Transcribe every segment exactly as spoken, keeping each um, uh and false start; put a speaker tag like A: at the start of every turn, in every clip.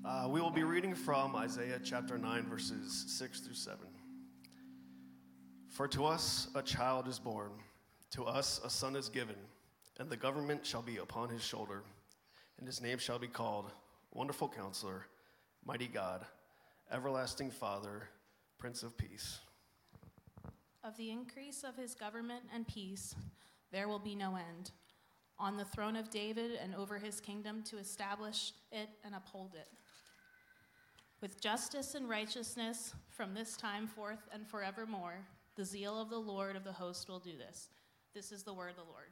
A: Uh, we will be reading from Isaiah chapter nine, verses six through seven. For to us a child is born, to us a son is given, and the government shall be upon his shoulder, and his name shall be called Wonderful Counselor, Mighty God, Everlasting Father, Prince of Peace.
B: Of the increase of his government and peace, there will be no end, on the throne of David and over his kingdom, to establish it and uphold it. With justice and righteousness from this time forth and forevermore, the zeal of the Lord of the host will do this. This is the word of the Lord.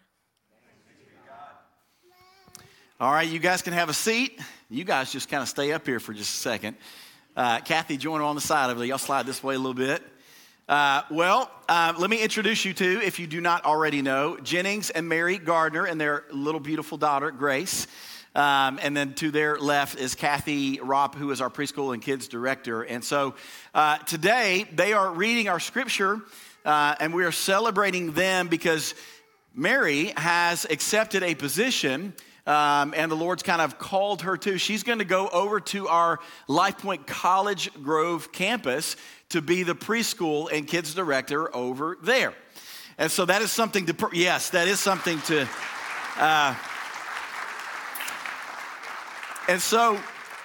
C: All right, you guys can have a seat. You guys just kind of stay up here for just a second. Uh, Kathy, join on the side of it. Y'all slide this way a little bit. Uh, well, uh, let me introduce you to, if you do not already know, Jennings and Mary Gardner and their little beautiful daughter, Grace. Um, and then to their left is Kathy Ropp, who is our preschool and kids director. And so uh, today they are reading our scripture, uh, and we are celebrating them because Mary has accepted a position, um, and the Lord's kind of called her to. She's going to go over to our Life Point College Grove campus to be the preschool and kids director over there. And so that is something to, yes, that is something to, uh, and so,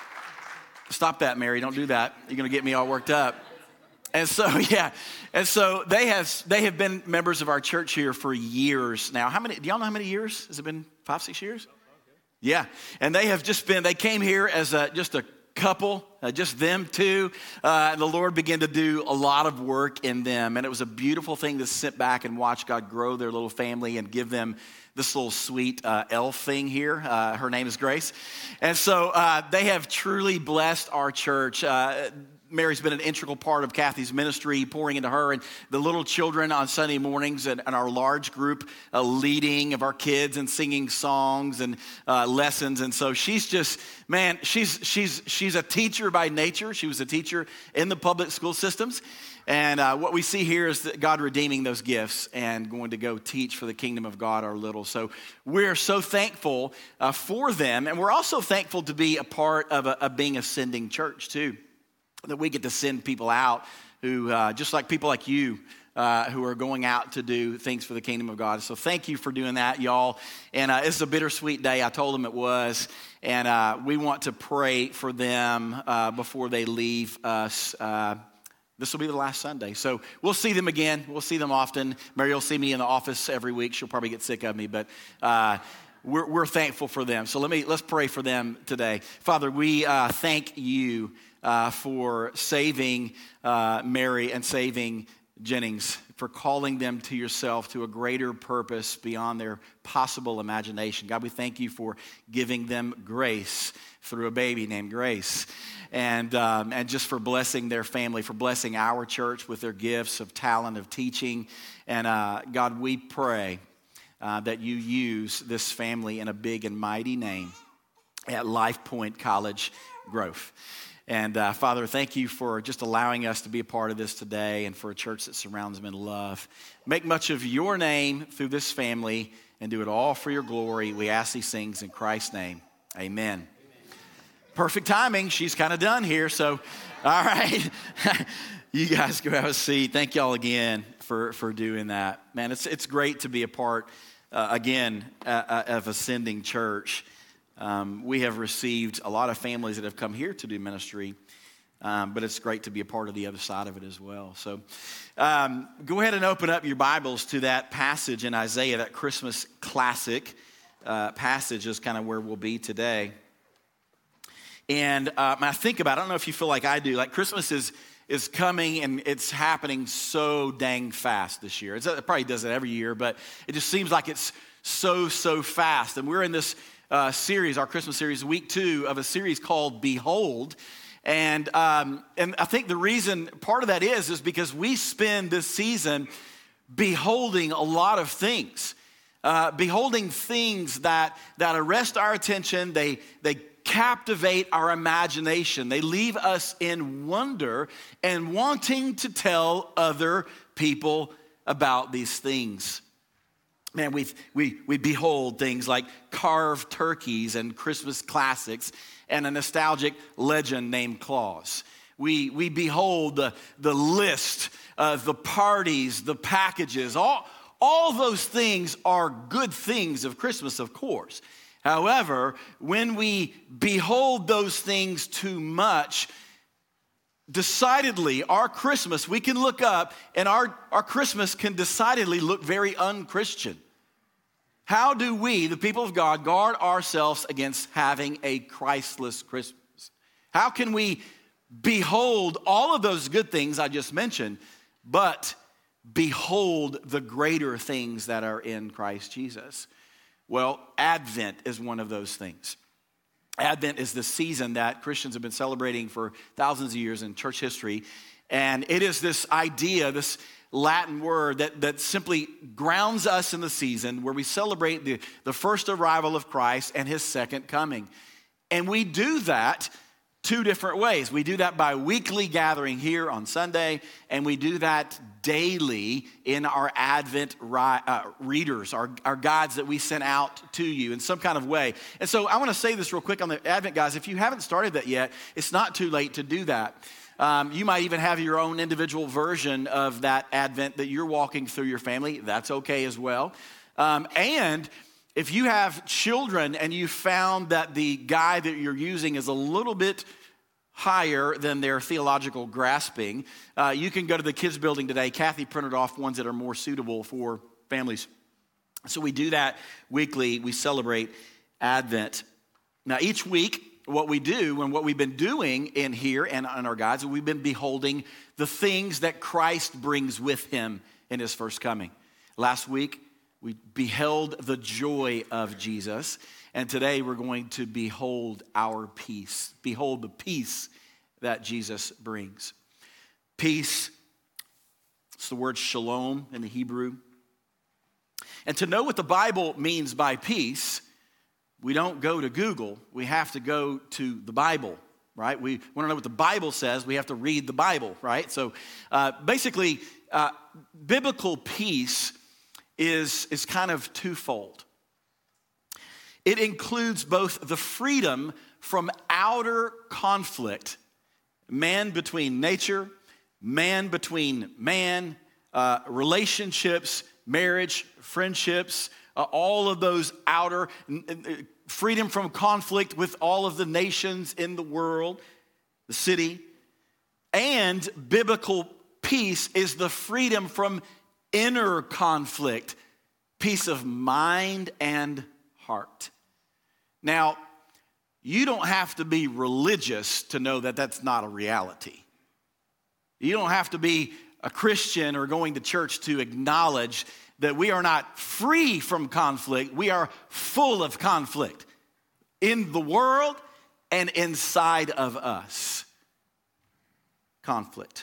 C: stop that, Mary, don't do that. You're going to get me all worked up. And so, yeah, and so they have they have been members of our church here for years now. How many, do y'all know how many years? Has it been five, six years? Yeah, and they have just been, they came here as a, just a couple, uh, just them two, uh, and the Lord began to do a lot of work in them, and it was a beautiful thing to sit back and watch God grow their little family and give them this little sweet uh, elf thing here. Uh, her name is Grace, and so uh, they have truly blessed our church. Uh, Mary's been an integral part of Kathy's ministry, pouring into her and the little children on Sunday mornings, and, and our large group uh, leading of our kids and singing songs and uh, lessons. And so she's just, man, she's she's she's a teacher by nature. She was a teacher in the public school systems. And uh, what we see here is that God redeeming those gifts and going to go teach for the kingdom of God our little. So we're so thankful uh, for them. And we're also thankful to be a part of, a, of being a sending church too. That we get to send people out who, uh, just like people like you, uh, who are going out to do things for the kingdom of God. So thank you for doing that, y'all. And uh, it's a bittersweet day. I told them it was. And uh, we want to pray for them uh, before they leave us. Uh, this will be the last Sunday. So we'll see them again. We'll see them often. Mary will see me in the office every week. She'll probably get sick of me, but uh, we're, we're thankful for them. So let me, let's pray for them today. Father, we uh, thank you Uh, for saving uh, Mary and saving Jennings, for calling them to yourself to a greater purpose beyond their possible imagination. God, we thank you for giving them grace through a baby named Grace, and um, and just for blessing their family, for blessing our church with their gifts of talent, of teaching. And uh, God, we pray uh, that you use this family in a big and mighty name at Life Point College Grove. And uh, Father, thank you for just allowing us to be a part of this today and for a church that surrounds them in love. Make much of your name through this family and do it all for your glory. We ask these things in Christ's name. Amen. Amen. Perfect timing. She's kind of done here. So, all right. You guys go have a seat. Thank y'all again for, for doing that. Man, it's, it's great to be a part, uh, again, uh, of Ascending Church. Um, we have received a lot of families that have come here to do ministry, um, but it's great to be a part of the other side of it as well. So um, go ahead and open up your Bibles to that passage in Isaiah, that Christmas classic uh, passage is kind of where we'll be today. And uh, I think about it, I don't know if you feel like I do, like Christmas is is coming and it's happening so dang fast this year. It's, it probably does it every year, but it just seems like it's so, so fast. And we're in this Uh, series, our Christmas series, week two of a series called Behold. And um, and I think the reason, part of that is, is because we spend this season beholding a lot of things. Uh, beholding things that, that arrest our attention, they, they captivate our imagination. They leave us in wonder and wanting to tell other people about these things. Man, we we we behold things like carved turkeys and Christmas classics and a nostalgic legend named Claus. We we behold the, the list, uh, the parties, the packages. All, all those things are good things of Christmas, of course. However, when we behold those things too much, decidedly, our Christmas, we can look up and our, our Christmas can decidedly look very un-Christian. How do we, the people of God, guard ourselves against having a Christless Christmas? How can we behold all of those good things I just mentioned, but behold the greater things that are in Christ Jesus? Well, Advent is one of those things. Advent is the season that Christians have been celebrating for thousands of years in church history. And it is this idea, this Latin word that, that simply grounds us in the season where we celebrate the, the first arrival of Christ and his second coming. And we do that two different ways. We do that by weekly gathering here on Sunday, and we do that daily in our Advent ri- uh, readers, our, our guides that we send out to you in some kind of way. And so I want to say this real quick on the Advent, guys. If you haven't started that yet, it's not too late to do that. Um, you might even have your own individual version of that Advent that you're walking through your family. That's okay as well. Um, and if you have children and you found that the guide that you're using is a little bit higher than their theological grasping, uh, you can go to the kids building today. Kathy printed off ones that are more suitable for families. So we do that weekly. We celebrate Advent. Now, each week, what we do and what we've been doing in here and on our guides, we've been beholding the things that Christ brings with him in his first coming. Last week, we beheld the joy of Jesus. And today we're going to behold our peace. Behold the peace that Jesus brings. Peace, it's the word shalom in the Hebrew. And to know what the Bible means by peace, we don't go to Google. We have to go to the Bible, right? We want to know what the Bible says. We have to read the Bible, right? So uh, basically, uh, biblical peace is, is kind of twofold. It includes both the freedom from outer conflict, man between nature, man between man, uh, relationships, marriage, friendships, uh, all of those outer, uh, freedom from conflict with all of the nations in the world, the city. And biblical peace is the freedom from inner conflict, peace of mind and heart. Now, you don't have to be religious to know that that's not a reality. You don't have to be a Christian or going to church to acknowledge that we are not free from conflict. We are full of conflict in the world and inside of us. Conflict.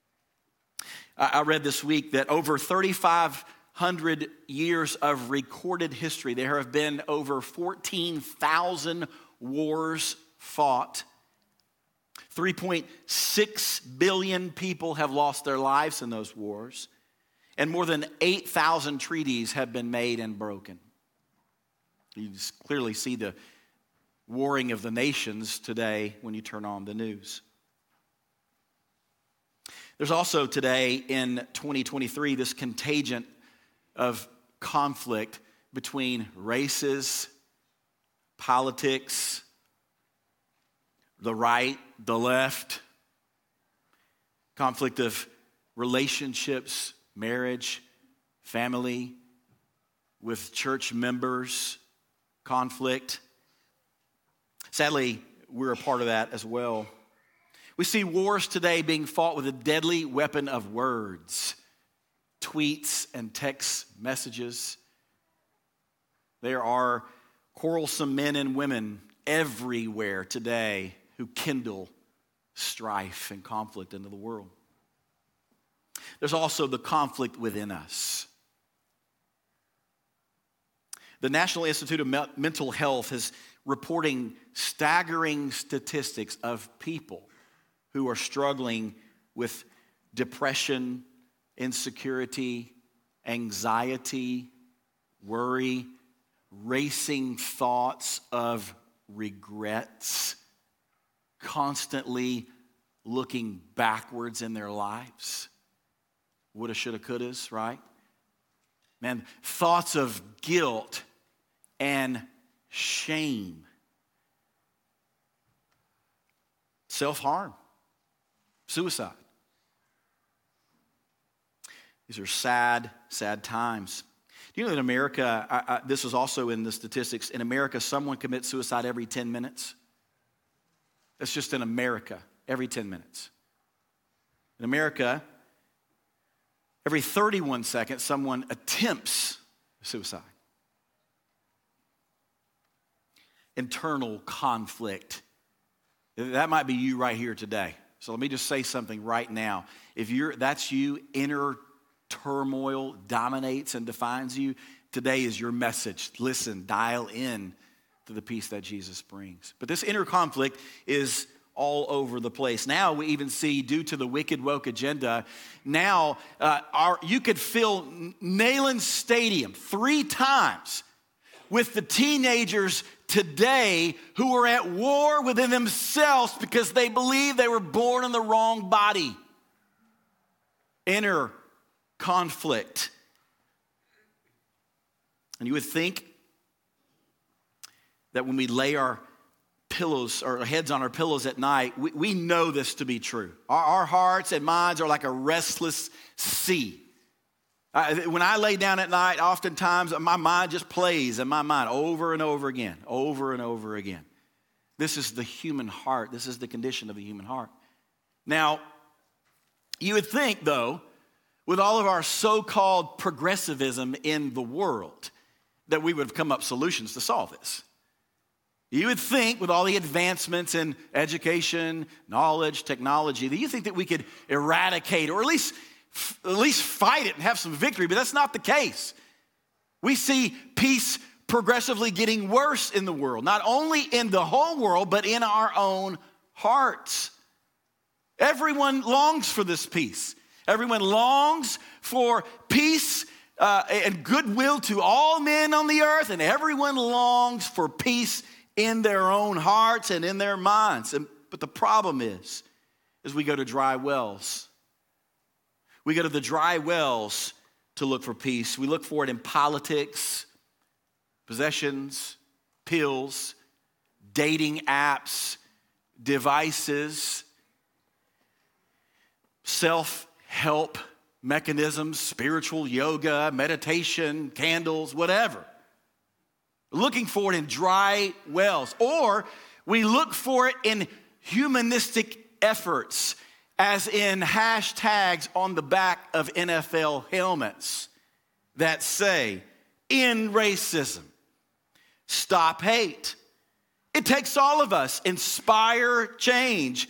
C: I read this week that over thirty-five hundred years of recorded history, there have been over fourteen thousand wars fought. three point six billion people have lost their lives in those wars. And more than eight thousand treaties have been made and broken. You just clearly see the warring of the nations today when you turn on the news. There's also today in twenty twenty-three this contagion of conflict between races, politics, the right, the left, conflict of relationships, marriage, family, with church members, conflict. Sadly, we're a part of that as well. We see wars today being fought with a deadly weapon of words, tweets and text messages. There are quarrelsome men and women everywhere today who kindle strife and conflict into the world. There's also the conflict within us. The National Institute of Mental Health is reporting staggering statistics of people who are struggling with depression, insecurity, anxiety, worry, racing thoughts of regrets, constantly looking backwards in their lives. Woulda, shoulda, couldas, right? Man, thoughts of guilt and shame. Self-harm, suicide. These are sad, sad times. Do you know that in America, I, I, this is also in the statistics, in America, someone commits suicide every ten minutes? That's just in America, every ten minutes. In America, every thirty-one seconds, someone attempts suicide. Internal conflict. That might be you right here today. So let me just say something right now. If you're that's you, inner turmoil dominates and defines you, today is your message. Listen, dial in to the peace that Jesus brings. But this inner conflict is all over the place. Now we even see, due to the wicked woke agenda, now uh, our, you could fill Neyland Stadium three times with the teenagers today who are at war within themselves because they believe they were born in the wrong body. Inner conflict. And you would think that when we lay our pillows, our heads on our pillows at night, we, we know this to be true. Our, our hearts and minds are like a restless sea. Uh, when I lay down at night, oftentimes my mind just plays in my mind over and over again, over and over again. This is the human heart. This is the condition of the human heart. Now, you would think, though, with all of our so-called progressivism in the world, that we would have come up with solutions to solve this. You would think, with all the advancements in education, knowledge, technology, that you think that we could eradicate or at least at least fight it and have some victory, but that's not the case. We see peace progressively getting worse in the world, not only in the whole world, but in our own hearts. Everyone longs for this peace. Everyone longs for peace uh, and goodwill to all men on the earth, and everyone longs for peace in their own hearts and in their minds. And, but the problem is, is we go to dry wells. We go to the dry wells to look for peace. We look for it in politics, possessions, pills, dating apps, devices, self-help mechanisms, spiritual yoga, meditation, candles, whatever. Looking for it in dry wells. Or we look for it in humanistic efforts, as in hashtags on the back of N F L helmets that say, "End racism, stop hate." It takes all of us. Inspire change,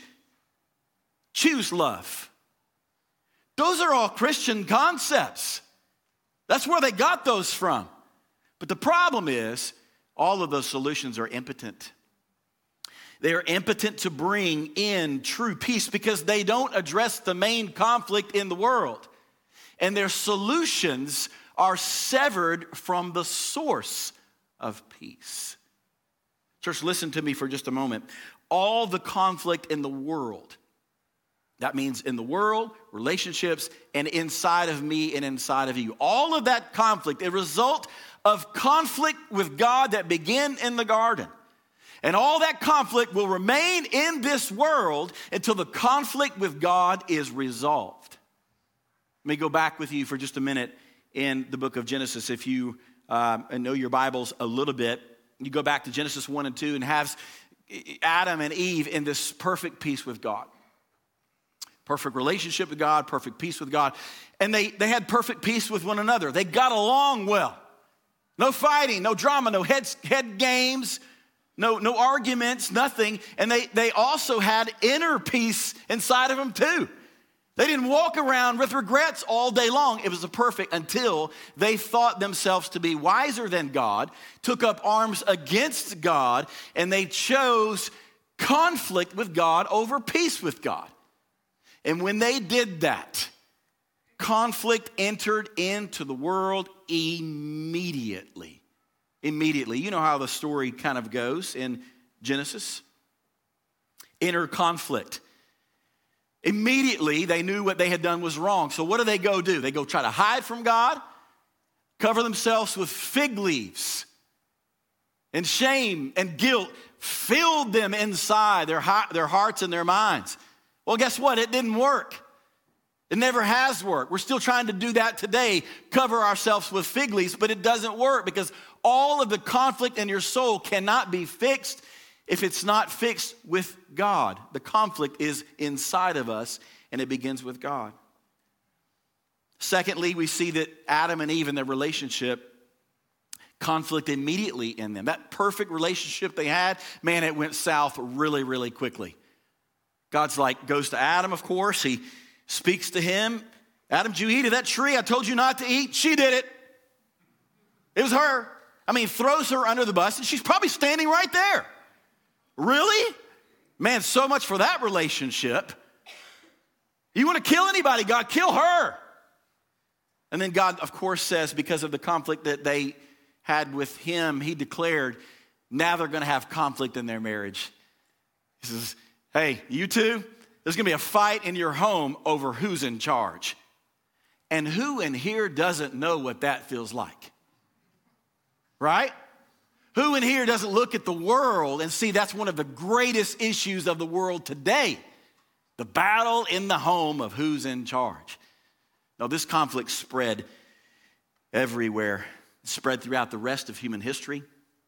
C: choose love. Those are all Christian concepts. That's where they got those from. But the problem is, all of those solutions are impotent. They are impotent to bring in true peace because they don't address the main conflict in the world. And their solutions are severed from the source of peace. Church, listen to me for just a moment. All the conflict in the world, that means in the world, relationships, and inside of me and inside of you. All of that conflict, a result of conflict with God that began in the garden. And all that conflict will remain in this world until the conflict with God is resolved. Let me go back with you for just a minute in the book of Genesis. If you um, know your Bibles a little bit, you go back to Genesis one and two and have Adam and Eve in this perfect peace with God. Perfect relationship with God, perfect peace with God. And they, they had perfect peace with one another. They got along well. No fighting, no drama, no head, head games, no, no arguments, nothing. And they, they also had inner peace inside of them too. They didn't walk around with regrets all day long. It was a perfect until they thought themselves to be wiser than God, took up arms against God, and they chose conflict with God over peace with God. And when they did that, conflict entered into the world immediately. Immediately. You know how the story kind of goes in Genesis. Inner conflict. Immediately, they knew what they had done was wrong. So what do they go do? They go try to hide from God, cover themselves with fig leaves. And shame and guilt filled them inside their, their hearts and their minds. Well, guess what? It didn't work. It never has worked. We're still trying to do that today, cover ourselves with fig leaves, but it doesn't work because all of the conflict in your soul cannot be fixed if it's not fixed with God. The conflict is inside of us, and it begins with God. Secondly, we see that Adam and Eve in their relationship, conflict immediately in them. That perfect relationship they had, man, it went south really, really quickly. God's like, goes to Adam, of course. He speaks to him. Adam, did you eat of that tree I told you not to eat? She did it. It was her. I mean, throws her under the bus, and she's probably standing right there. Really? Man, so much for that relationship. You want to kill anybody, God, kill her. And then God, of course, says because of the conflict that they had with him, he declared, now they're going to have conflict in their marriage. He says, hey, you two, there's going to be a fight in your home over who's in charge. And who in here doesn't know what that feels like? Right? Who in here doesn't look at the world and see that's one of the greatest issues of the world today? The battle in the home of who's in charge. Now, this conflict spread everywhere. It spread throughout the rest of human history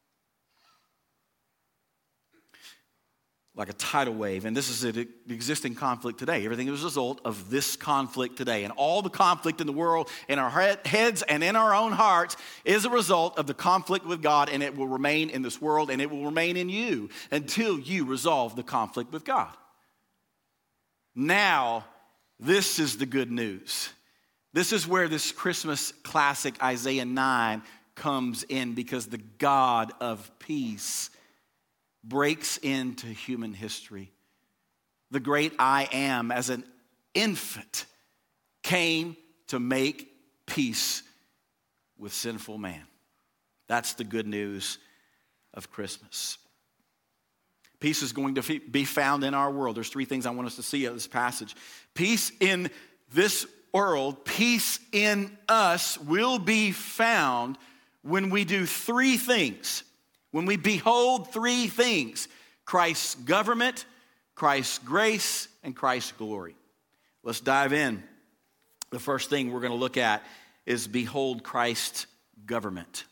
C: like a tidal wave. And this is the existing conflict today. Everything is a result of this conflict today. And all the conflict in the world, in our heads and in our own hearts, is a result of the conflict with God, and it will remain in this world, and it will remain in you until you resolve the conflict with God. Now, this is the good news. This is where this Christmas classic, Isaiah nine, comes in, because the God of peace breaks into human history. The great I Am, as an infant, came to make peace with sinful man. That's the good news of Christmas. Peace is going to be found in our world. There's three things I want us to see in this passage. Peace in this world, peace in us will be found when we do three things. When we behold three things: Christ's government, Christ's grace, and Christ's glory. Let's dive in. The first thing we're going to look at is behold Christ's government.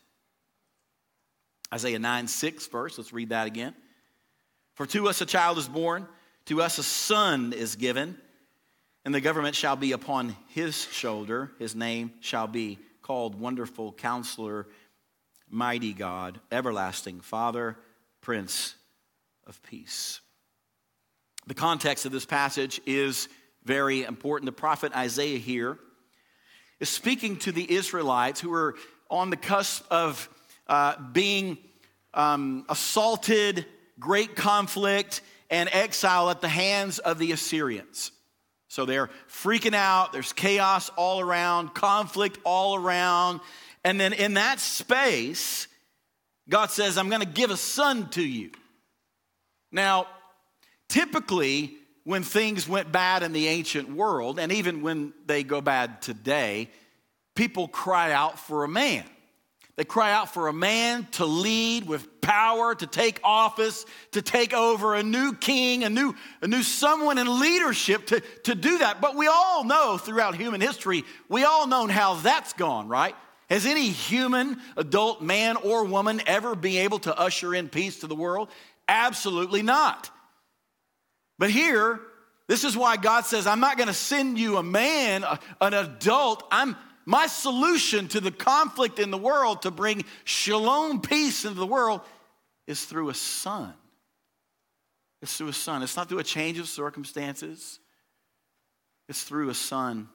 C: Isaiah nine six verse, let's read that again. For to us a child is born, to us a son is given, and the government shall be upon his shoulder. His name shall be called Wonderful Counselor, Mighty God, Everlasting Father, Prince of Peace. The context of this passage is very important. The prophet Isaiah here is speaking to the Israelites who are on the cusp of uh, being um, assaulted, great conflict, and exile at the hands of the Assyrians. So they're freaking out. There's chaos all around, conflict all around. And then in that space, God says, I'm going to give a son to you. Now, typically, when things went bad in the ancient world, and even when they go bad today, people cry out for a man. They cry out for a man to lead with power, to take office, to take over, a new king, a new, a new someone in leadership to, to do that. But we all know throughout human history, we all know how that's gone, right? Has any human, adult man or woman ever been able to usher in peace to the world? Absolutely not. But here, this is why God says, I'm not going to send you a man, a, an adult. I'm my solution to the conflict in the world, to bring shalom, peace into the world, is through a son. It's through a son. It's not through a change of circumstances. It's through a son.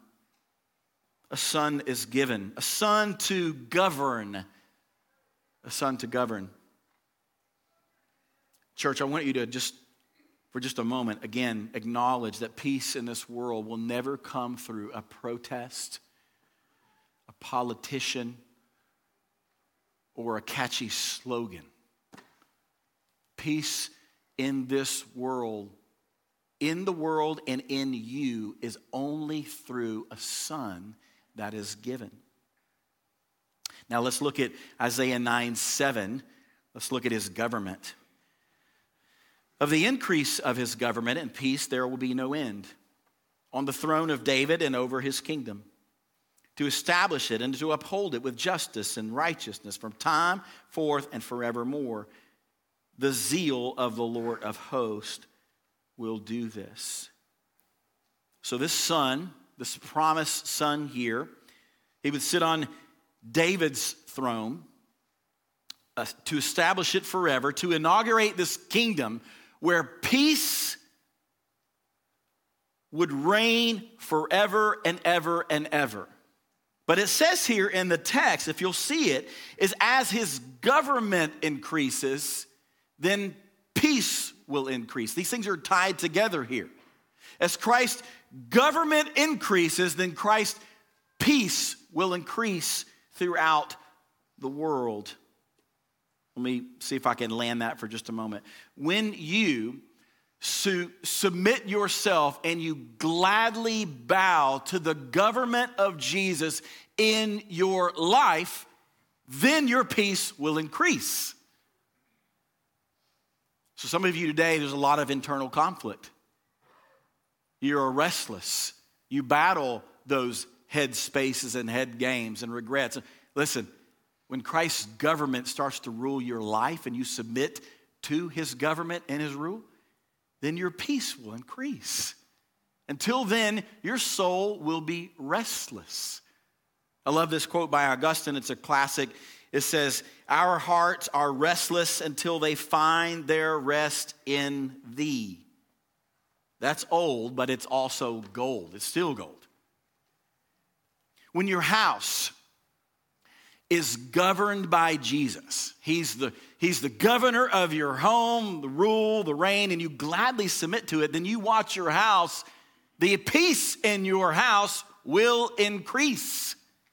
C: A son is given. A son to govern. A son to govern. Church, I want you to just, for for just a moment, again, acknowledge that peace in this world will never come through a protest, a politician, or a catchy slogan. Peace in this world, in the world and in you, is only through a Son that is given. Now let's look at Isaiah nine seven. Let's look at his government. Of the increase of his government and peace there will be no end, on the throne of David and over his kingdom, to establish it and to uphold it with justice and righteousness from time forth and forevermore. The zeal of the Lord of hosts will do this. So this son, this promised son here, he would sit on David's throne uh, to establish it forever, to inaugurate this kingdom where peace would reign forever and ever and ever. But it says here in the text, if you'll see it, is as his government increases, then peace will increase. These things are tied together here. As Christ's government increases, then Christ's peace will increase throughout the world. Let me see if I can land that for just a moment. When you su- submit yourself and you gladly bow to the government of Jesus in your life, then your peace will increase. So some of you today, there's a lot of internal conflict. You're restless. You battle those head spaces and head games and regrets. Listen, when Christ's government starts to rule your life and you submit to his government and his rule, then your peace will increase. Until then, your soul will be restless. I love this quote by Augustine. It's a classic. It says, "Our hearts are restless until they find their rest in thee." That's old, but it's also gold. It's still gold. When your house is governed by Jesus, he's the, he's the governor of your home, the rule, the reign, and you gladly submit to it, then you watch your house, the peace in your house will increase.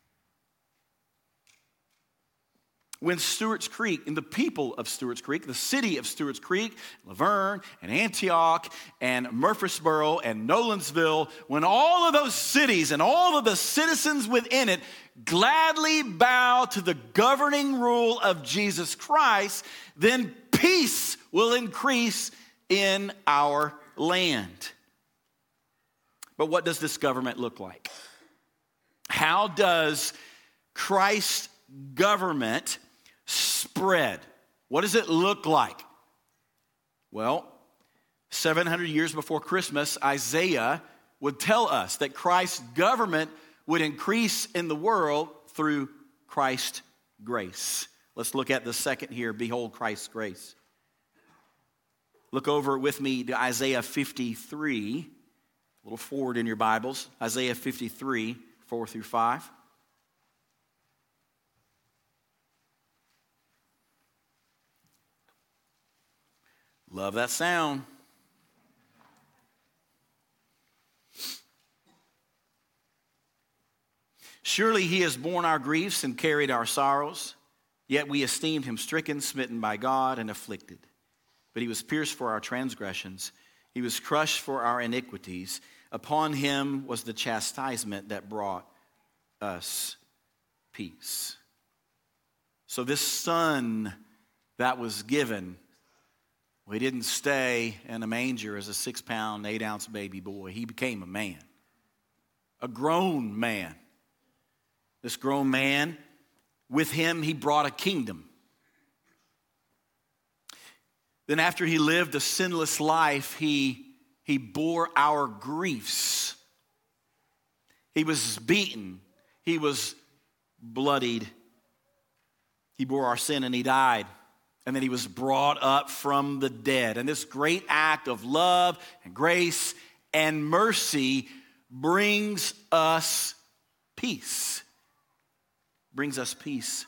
C: When Stewart's Creek, and the people of Stewart's Creek, the city of Stewart's Creek, Laverne and Antioch and Murfreesboro and Nolensville, when all of those cities and all of the citizens within it gladly bow to the governing rule of Jesus Christ, then peace will increase in our land. But what does this government look like? How does Christ's government spread? What does it look like? Well, seven hundred years before Christmas, Isaiah would tell us that Christ's government would increase in the world through Christ's grace. Let's look at the second here. Behold Christ's grace. Look over with me to Isaiah fifty-three. A little forward in your Bibles. Isaiah fifty-three, four through five. Love that sound. Surely he has borne our griefs and carried our sorrows, yet we esteemed him stricken, smitten by God, and afflicted. But he was pierced for our transgressions. He was crushed for our iniquities. Upon him was the chastisement that brought us peace. So this son that was given, well, he didn't stay in a manger as a six-pound, eight-ounce baby boy. He became a man, a grown man. This grown man, with him, he brought a kingdom. Then after he lived a sinless life, he, he bore our griefs. He was beaten. He was bloodied. He bore our sin and he died. And then he was brought up from the dead. And this great act of love and grace and mercy brings us peace. Brings us peace.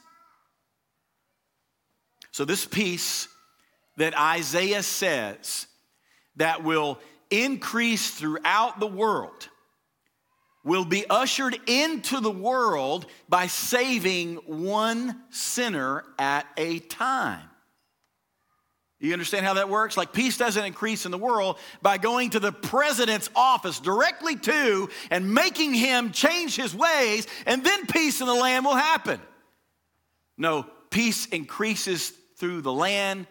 C: So this peace that Isaiah says that will increase throughout the world will be ushered into the world by saving one sinner at a time. You understand how that works? Like, peace doesn't increase in the world by going to the president's office directly to and making him change his ways, and then peace in the land will happen. No, peace increases through the land,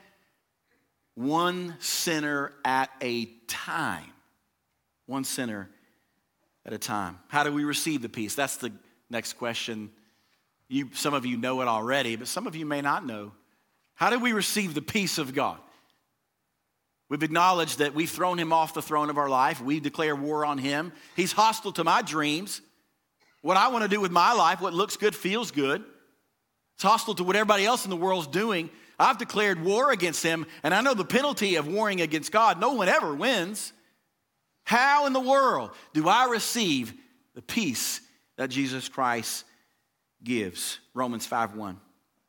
C: one sinner at a time. One sinner at a time. How do we receive the peace? That's the next question. You, some of you know it already, but some of you may not know. How do we receive the peace of God? We've acknowledged that we've thrown him off the throne of our life. We declare war on him. He's hostile to my dreams. What I want to do with my life, what looks good, feels good. It's hostile to what everybody else in the world's doing. I've declared war against him, and I know the penalty of warring against God. No one ever wins. How in the world do I receive the peace that Jesus Christ gives? Romans five one.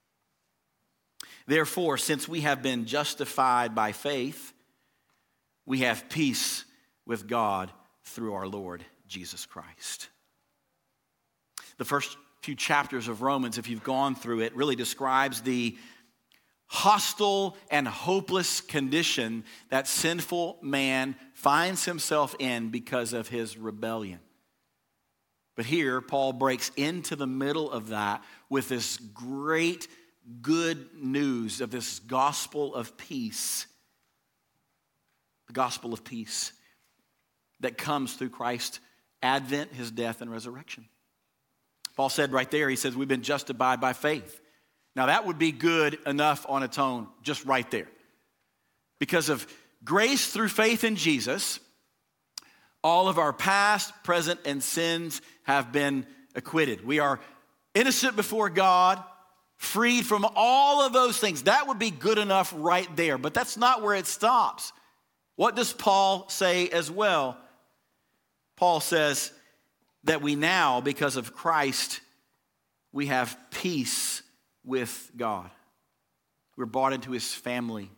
C: Therefore, since we have been justified by faith, we have peace with God through our Lord Jesus Christ. The first few chapters of Romans, if you've gone through it, really describes the hostile and hopeless condition that sinful man finds himself in because of his rebellion. But here, Paul breaks into the middle of that with this great good news of this gospel of peace. The gospel of peace that comes through Christ's advent, his death, and resurrection. Paul said right there, he says, we've been justified by faith. Now that would be good enough on its own, just right there. Because of grace through faith in Jesus, all of our past, present, and sins have been acquitted. We are innocent before God, freed from all of those things. That would be good enough right there, but that's not where it stops. What does Paul say as well? Paul says that we now, because of Christ, we have peace with God. We're brought into his family.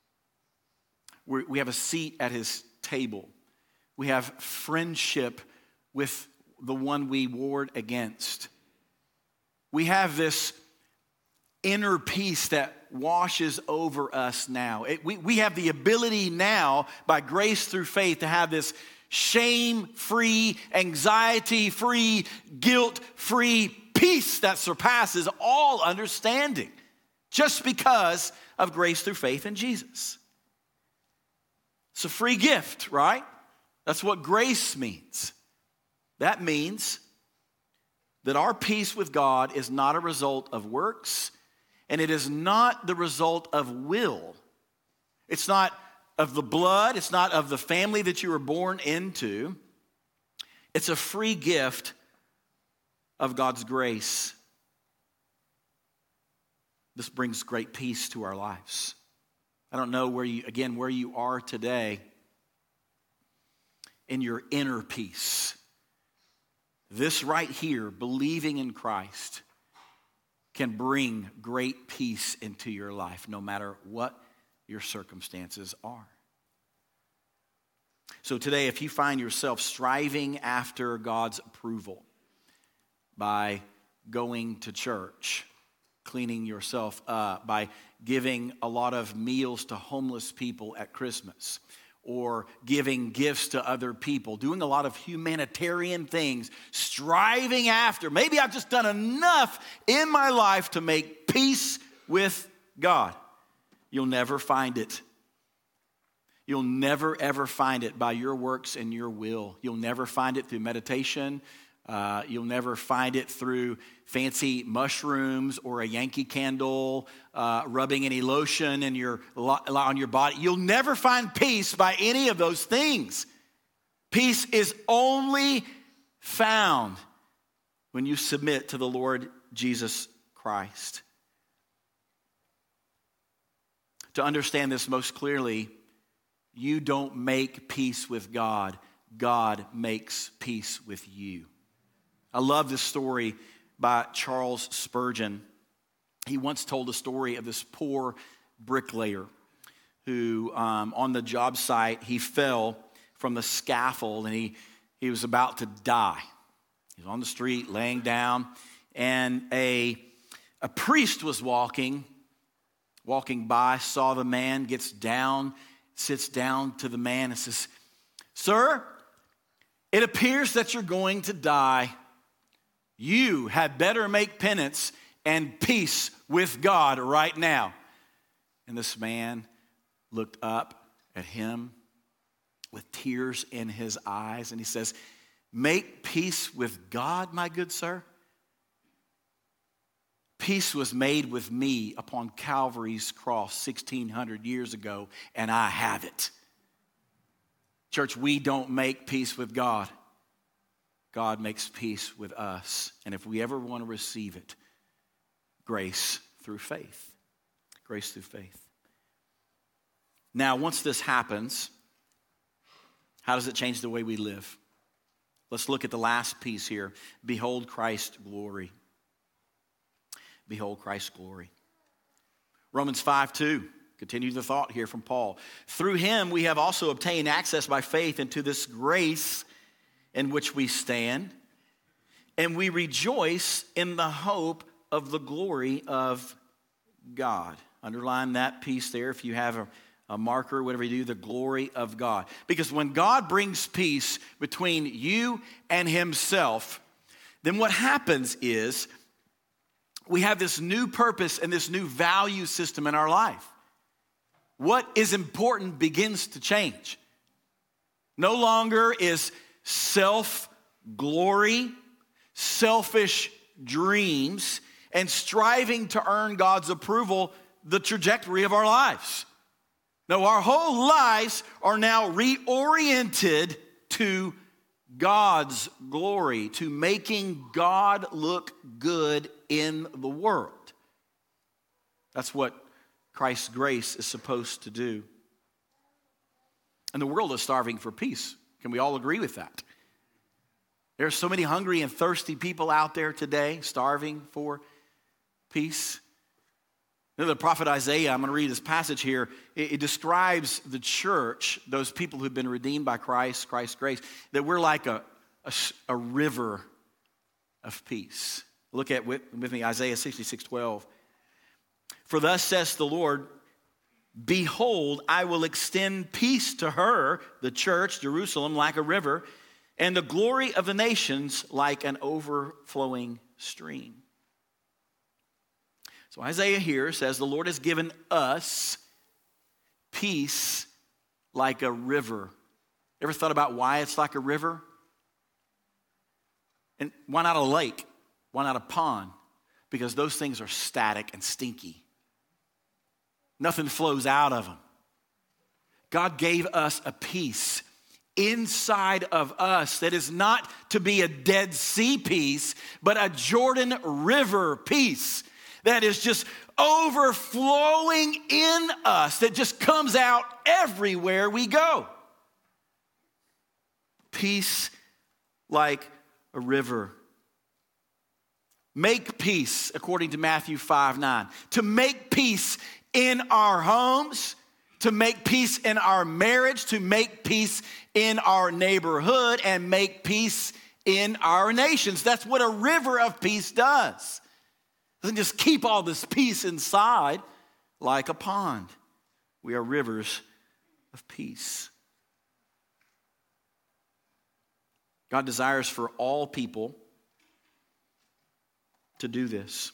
C: We're, we have a seat at his table. We have friendship with the one we warred against. We have this inner peace that washes over us now. It, we, we have the ability now, by grace through faith, to have this shame-free, anxiety-free, guilt-free peace that surpasses all understanding, just because of grace through faith in Jesus. It's a free gift, right? That's what grace means. That means that our peace with God is not a result of works, and it is not the result of will. It's not of the blood. It's not of the family that you were born into. It's a free gift of God's grace. This brings great peace to our lives. I don't know where you, again, where you are today in your inner peace. This right here, believing in Christ, can bring great peace into your life, no matter what your circumstances are. So today, if you find yourself striving after God's approval by going to church, cleaning yourself up, by giving a lot of meals to homeless people at Christmas, or giving gifts to other people, doing a lot of humanitarian things, striving after, maybe I've just done enough in my life to make peace with God. You'll never find it. You'll never, ever find it by your works and your will. You'll never find it through meditation. Uh, you'll never find it through fancy mushrooms or a Yankee Candle, uh, rubbing any lotion in your, on your body. You'll never find peace by any of those things. Peace is only found when you submit to the Lord Jesus Christ. To understand this most clearly, you don't make peace with God. God makes peace with you. I love this story by Charles Spurgeon. He once told a story of this poor bricklayer who um, on the job site, he fell from the scaffold and he, he was about to die. He was on the street laying down, and a, a priest was walking, walking by, saw the man, gets down, sits down to the man and says, "Sir, it appears that you're going to die. You had better make penance and peace with God right now." And this man looked up at him with tears in his eyes, and he says, "Make peace with God, my good sir? Peace was made with me upon Calvary's cross sixteen hundred years ago, and I have it." Church, we don't make peace with God. God makes peace with us. And if we ever want to receive it, grace through faith. Grace through faith. Now, once this happens, how does it change the way we live? Let's look at the last piece here. Behold Christ's glory. Behold Christ's glory. Romans five two. Continue the thought here from Paul. Through him we have also obtained access by faith into this grace in which we stand, and we rejoice in the hope of the glory of God. Underline that piece there if you have a, a marker, whatever you do, the glory of God. Because when God brings peace between you and himself, then what happens is we have this new purpose and this new value system in our life. What is important begins to change. No longer is self-glory, selfish dreams, and striving to earn God's approval the trajectory of our lives. No, our whole lives are now reoriented to God's glory, to making God look good in the world. That's what Christ's grace is supposed to do. And the world is starving for peace. Can we all agree with that? There are so many hungry and thirsty people out there today starving for peace. You know, the prophet Isaiah, I'm going to read this passage here. It, it describes the church, those people who've been redeemed by Christ, Christ's grace, that we're like a, a, a river of peace. Look at with, with me Isaiah sixty-six twelve. For thus says the Lord, behold, I will extend peace to her, the church, Jerusalem, like a river, and the glory of the nations like an overflowing stream. So Isaiah here says the Lord has given us peace like a river. Ever thought about why it's like a river? And why not a lake? Why not a pond? Because those things are static and stinky. Nothing flows out of them. God gave us a peace inside of us that is not to be a Dead Sea peace, but a Jordan River peace that is just overflowing in us, that just comes out everywhere we go. Peace like a river. Make peace, according to Matthew five nine. To make peace in our homes, to make peace in our marriage, to make peace in our neighborhood, and make peace in our nations. That's what a river of peace does. It doesn't just keep all this peace inside like a pond. We are rivers of peace. God desires for all people to do this.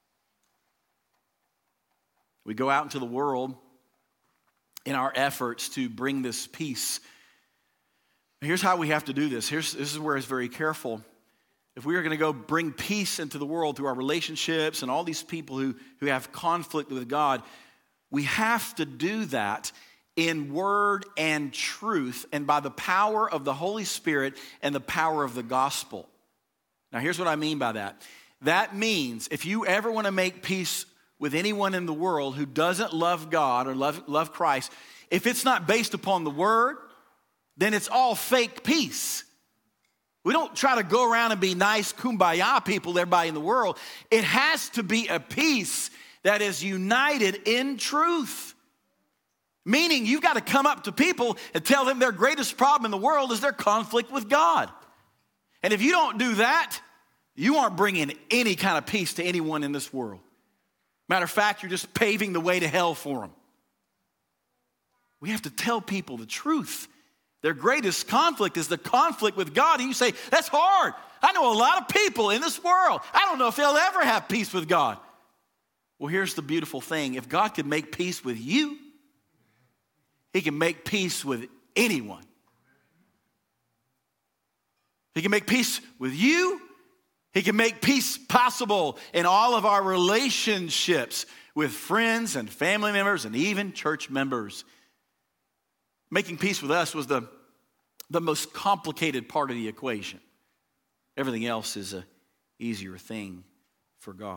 C: We go out into the world in our efforts to bring this peace. Here's how we have to do this. Here's, this is where it's very careful. If we are going to go bring peace into the world through our relationships and all these people who, who have conflict with God, we have to do that in word and truth and by the power of the Holy Spirit and the power of the gospel. Now, here's what I mean by that. That means if you ever want to make peace with anyone in the world who doesn't love God or love, love Christ, if it's not based upon the word, then it's all fake peace. We don't try to go around and be nice kumbaya people, everybody in the world. It has to be a peace that is united in truth. Meaning you've got to come up to people and tell them their greatest problem in the world is their conflict with God. And if you don't do that, you aren't bringing any kind of peace to anyone in this world. Matter of fact, you're just paving the way to hell for them. We have to tell people the truth. Their greatest conflict is the conflict with God. And you say, that's hard. I know a lot of people in this world. I don't know if they'll ever have peace with God. Well, here's the beautiful thing. If God could make peace with you, he can make peace with anyone. He can make peace with you. He can make peace possible in all of our relationships with friends and family members and even church members. Making peace with us was the, the most complicated part of the equation. Everything else is an easier thing for God.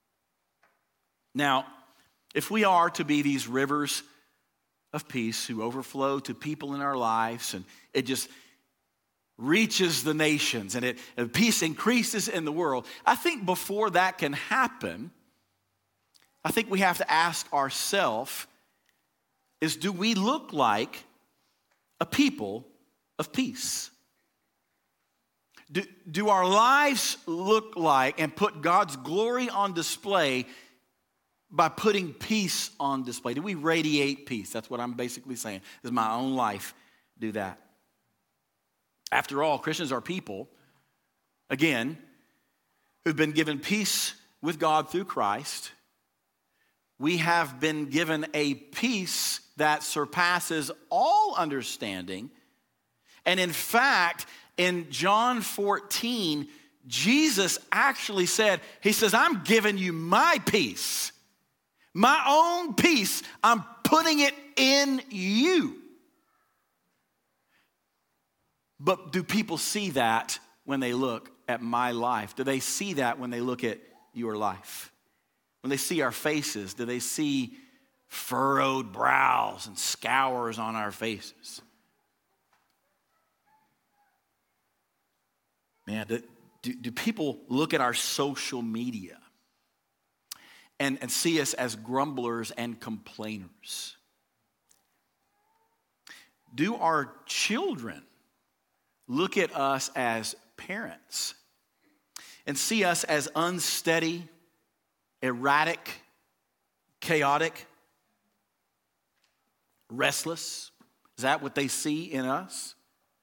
C: Now, if we are to be these rivers of peace who overflow to people in our lives, and it just reaches the nations, and, it, and peace increases in the world, I think before that can happen, I think we have to ask ourselves, is do we look like a people of peace? Do, do our lives look like and put God's glory on display by putting peace on display? Do we radiate peace? That's what I'm basically saying. Does my own life do that? After all, Christians are people, again, who've been given peace with God through Christ. We have been given a peace that surpasses all understanding. And in fact, in John fourteen, Jesus actually said, he says, I'm giving you my peace. My own peace, I'm putting it in you. But do people see that when they look at my life? Do they see that when they look at your life? When they see our faces, do they see furrowed brows and scours on our faces? Man, do, do, do people look at our social media and, and see us as grumblers and complainers? Do our children look at us as parents and see us as unsteady, erratic, chaotic, restless? Is that what they see in us?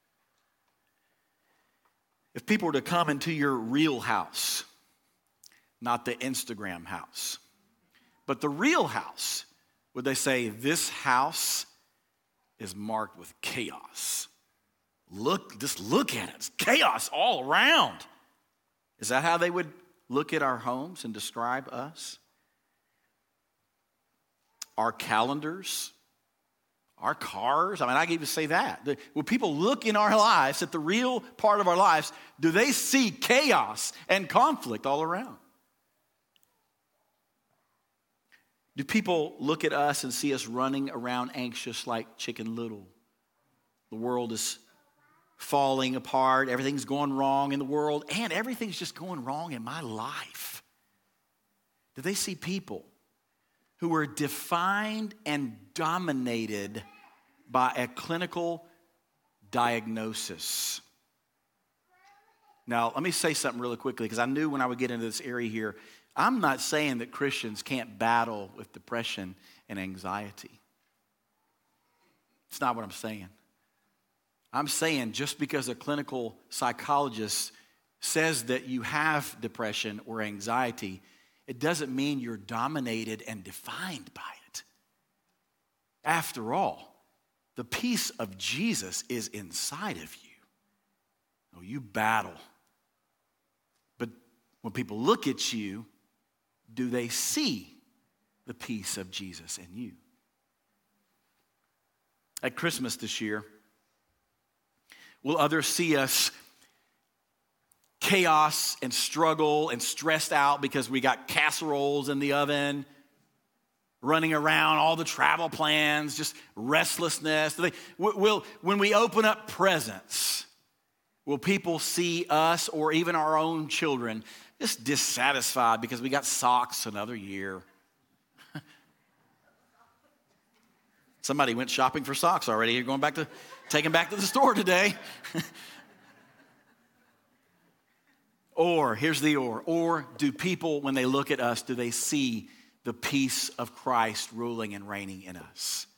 C: If people were to come into your real house, not the Instagram house, but the real house, would they say, this house is marked with chaos? Look, just look at it. It's chaos all around. Is that how they would look at our homes and describe us? Our calendars, our cars. I mean, I can even say that. When people look in our lives at the real part of our lives, do they see chaos and conflict all around? Do people look at us and see us running around anxious like Chicken Little? The world is falling apart. Everything's going wrong in the world, and everything's just going wrong in my life. Do they see people who are defined and dominated by a clinical diagnosis? Now, let me say something really quickly, because I knew when I would get into this area here, I'm not saying that Christians can't battle with depression and anxiety. It's not what I'm saying. I'm saying just because a clinical psychologist says that you have depression or anxiety, it doesn't mean you're dominated and defined by it. After all, the peace of Jesus is inside of you. Oh, you battle. But when people look at you, do they see the peace of Jesus in you? At Christmas this year, will others see us chaos and struggle and stressed out because we got casseroles in the oven, running around, all the travel plans, just restlessness? Do they, will, when we open up presents, will people see us or even our own children just dissatisfied because we got socks another year? Somebody went shopping for socks already. You're going back to, taking back to the store today. Or, here's the or. Or do people, when they look at us, do they see the peace of Christ ruling and reigning in us?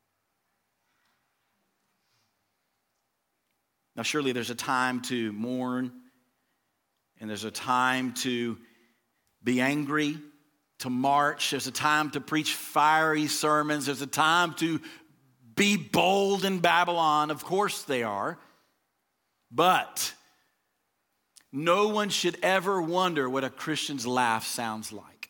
C: Now, surely there's a time to mourn, and there's a time to be angry, to march. There's a time to preach fiery sermons. There's a time to be bold in Babylon. Of course they are. But no one should ever wonder what a Christian's laugh sounds like.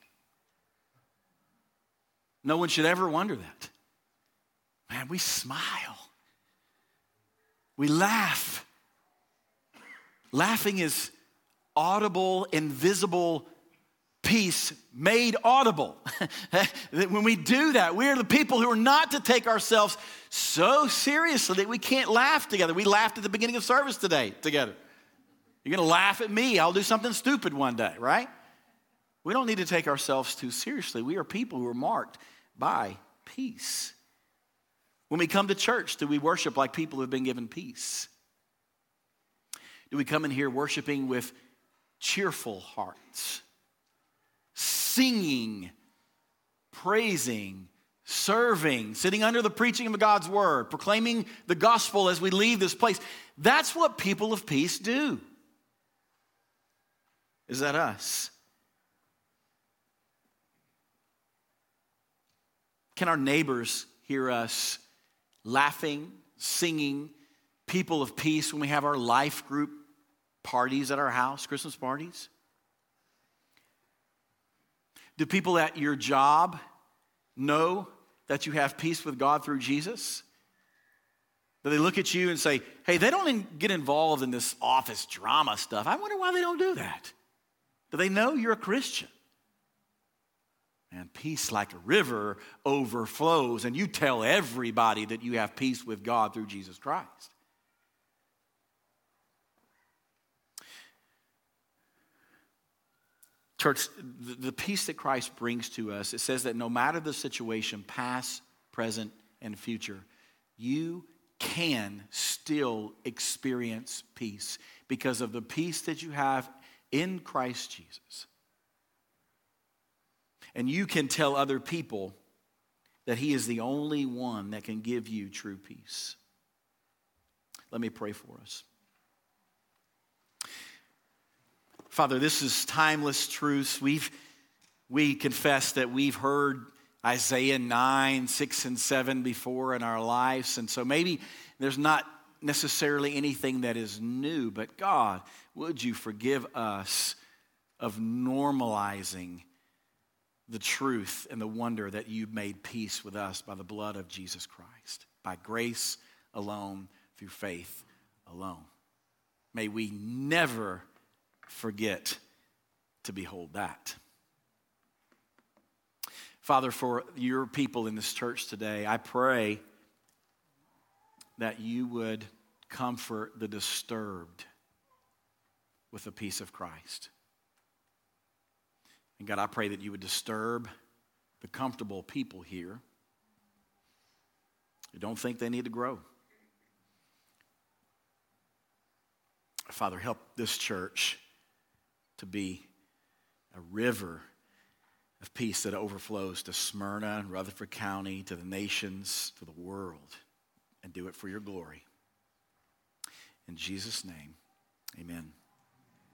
C: No one should ever wonder that. Man, we smile. We laugh. Laughing is audible, invisible peace made audible. When we do that, we are the people who are not to take ourselves so seriously that we can't laugh together. We laughed at the beginning of service today together. You're going to laugh at me. I'll do something stupid one day, right? We don't need to take ourselves too seriously. We are people who are marked by peace. When we come to church, do we worship like people who have been given peace? Do we come in here worshiping with cheerful hearts, singing, praising, serving, sitting under the preaching of God's word, proclaiming the gospel as we leave this place? That's what people of peace do. Is that us? Can our neighbors hear us laughing, singing, people of peace when we have our life group parties at our house, Christmas parties? Do people at your job know that you have peace with God through Jesus? Do they look at you and say, hey, they don't get involved in this office drama stuff. I wonder why they don't do that. Do they know you're a Christian? And peace like a river overflows, and you tell everybody that you have peace with God through Jesus Christ. Church, the peace that Christ brings to us, it says that no matter the situation, past, present, and future, you can still experience peace because of the peace that you have in Christ Jesus. And you can tell other people that he is the only one that can give you true peace. Let me pray for us. Father, this is timeless truths. We've, we confess that we've heard Isaiah nine, six, and seven before in our lives. And so maybe there's not necessarily anything that is new. But God, would you forgive us of normalizing the truth and the wonder that you made peace with us by the blood of Jesus Christ, by grace alone, through faith alone. May we never forget to behold that. Father, for your people in this church today, I pray that you would comfort the disturbed with the peace of Christ. And God, I pray that you would disturb the comfortable people here who don't think they need to grow. Father, help this church to be a river of peace that overflows to Smyrna and Rutherford County, to the nations, to the world, and do it for your glory. In Jesus' name, amen.